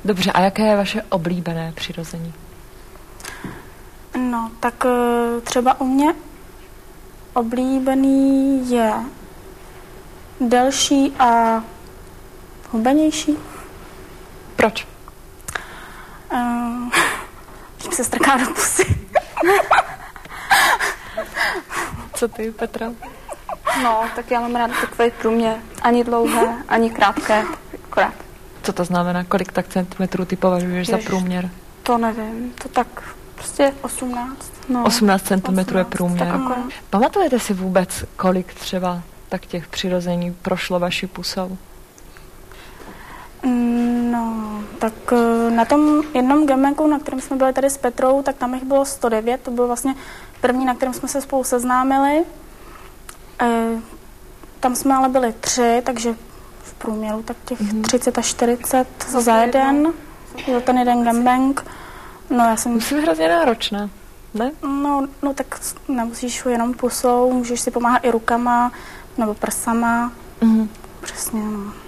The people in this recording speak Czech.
Dobře, a jaké je vaše oblíbené přirození? No, tak třeba u mě oblíbený je delší a hubenější. Proč? Tím se strká do pusy. Co ty, Petra? No, tak já mám ráda takový průměr. Ani dlouhé, ani krátké, akorát. Co to znamená? Kolik tak centimetrů ty považuješ za průměr? To nevím, to tak prostě 18. No, 18 centimetrů je průměr. Tak akorát. Pamatujete si vůbec, kolik třeba tak těch přirození prošlo vaší pusou? No, tak na tom jednom gamebanku, na kterém jsme byli tady s Petrou, tak tam jich bylo 109, to byl vlastně první, na kterém jsme se spolu seznámili. Tam jsme ale byli 3, takže v průměru tak těch 30 až 40 za jeden, za ten jeden gamebank. No, já jsem... Musí být hrozně náročné, ne? No tak nemusíš jenom pusou, můžeš si pomáhat i rukama nebo prsama. Přesně, no.